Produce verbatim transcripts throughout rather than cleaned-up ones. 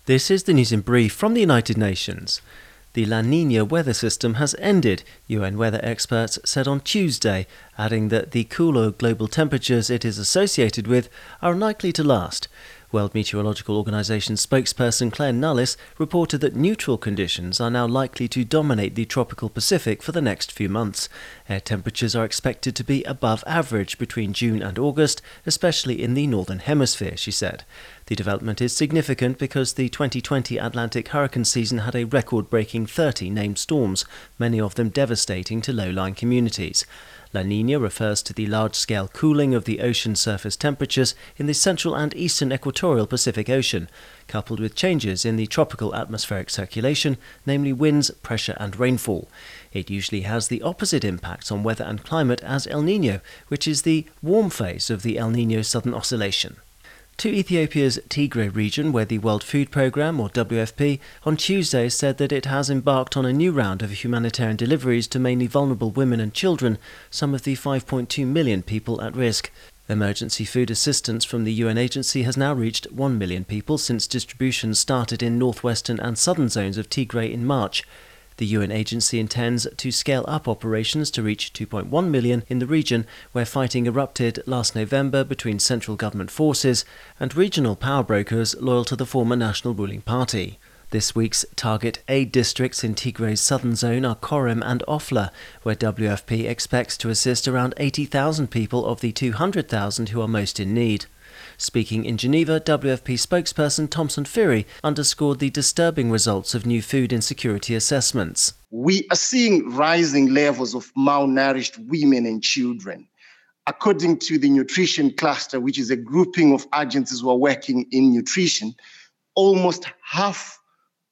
This is the news in brief from the United Nations. The La Niña weather system has ended, U N weather experts said on Tuesday, adding that the cooler global temperatures it is associated with are unlikely to last. World Meteorological Organization spokesperson Claire Nullis reported that neutral conditions are now likely to dominate the tropical Pacific for the next few months. Air temperatures are expected to be above average between June and August, especially in the Northern Hemisphere, she said. The development is significant because the twenty twenty Atlantic hurricane season had a record-breaking thirty named storms, many of them devastating to low-lying communities. La Niña refers to the large-scale cooling of the ocean surface temperatures in the central and eastern equatorial Pacific Ocean, coupled with changes in the tropical atmospheric circulation, namely winds, pressure and rainfall. It usually has the opposite impacts on weather and climate as El Niño, which is the warm phase of the El Niño Southern Oscillation. To Ethiopia's Tigray region, where the World Food Programme, or W F P, on Tuesday said that it has embarked on a new round of humanitarian deliveries to mainly vulnerable women and children, some of the five point two million people at risk. Emergency food assistance from the U N agency has now reached one million people since distribution started in northwestern and southern zones of Tigray in March. The U N agency intends to scale up operations to reach two point one million in the region, where fighting erupted last November between central government forces and regional power brokers loyal to the former national ruling party. This week's target aid districts in Tigray's southern zone are Korem and Ofla, where W F P expects to assist around eighty thousand people of the two hundred thousand who are most in need. Speaking in Geneva, W F P spokesperson Thomson Phiri underscored the disturbing results of new food insecurity assessments. We are seeing rising levels of malnourished women and children. According to the Nutrition Cluster, which is a grouping of agencies who are working in nutrition, almost half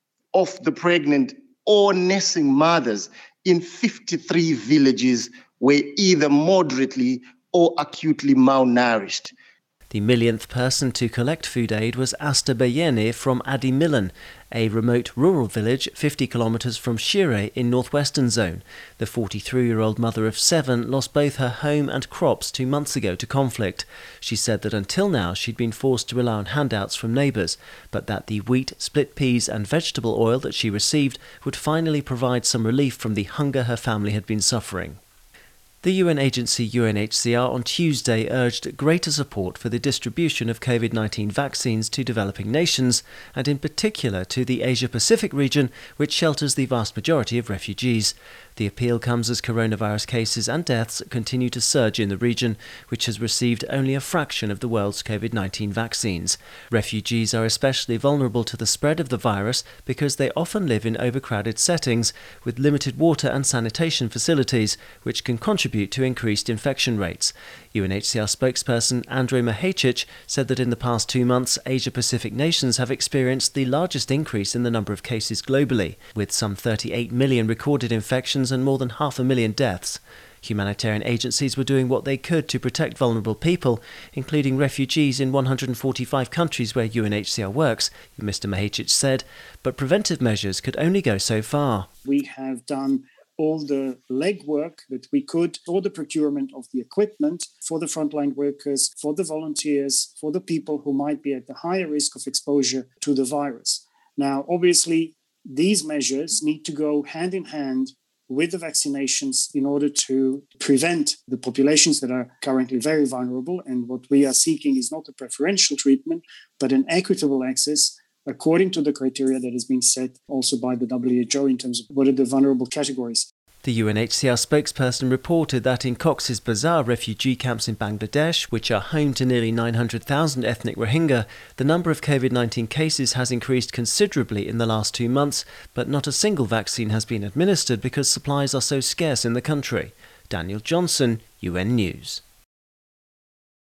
of the pregnant or nursing mothers in fifty-three villages were either moderately or acutely malnourished. The millionth person to collect food aid was Asta Bayene from Adi Milan, a remote rural village fifty kilometres from Shire in northwestern zone. The forty-three-year-old mother of seven lost both her home and crops two months ago to conflict. She said that until now she'd been forced to rely on handouts from neighbours, but that the wheat, split peas and vegetable oil that she received would finally provide some relief from the hunger her family had been suffering. The U N agency U N H C R on Tuesday urged greater support for the distribution of COVID nineteen vaccines to developing nations, and in particular to the Asia-Pacific region, which shelters the vast majority of refugees. The appeal comes as coronavirus cases and deaths continue to surge in the region, which has received only a fraction of the world's COVID nineteen vaccines. Refugees are especially vulnerable to the spread of the virus because they often live in overcrowded settings with limited water and sanitation facilities, which can contribute to increased infection rates. U N H C R spokesperson Andrej Mahecic said that in the past two months, Asia-Pacific nations have experienced the largest increase in the number of cases globally, with some thirty-eight million recorded infections and more than half a million deaths. Humanitarian agencies were doing what they could to protect vulnerable people, including refugees in one hundred forty-five countries where U N H C R works, Mister Mahecic said, but preventive measures could only go so far. We have done all the legwork that we could for the procurement of the equipment, for the frontline workers, for the volunteers, for the people who might be at the higher risk of exposure to the virus. Now, obviously, these measures need to go hand in hand with the vaccinations in order to prevent the populations that are currently very vulnerable. And what we are seeking is not a preferential treatment, but an equitable access according to the criteria that has been set also by the W H O in terms of what are the vulnerable categories. The U N H C R spokesperson reported that in Cox's Bazar refugee camps in Bangladesh, which are home to nearly nine hundred thousand ethnic Rohingya, the number of COVID nineteen cases has increased considerably in the last two months, but not a single vaccine has been administered because supplies are so scarce in the country. Daniel Johnson, U N News.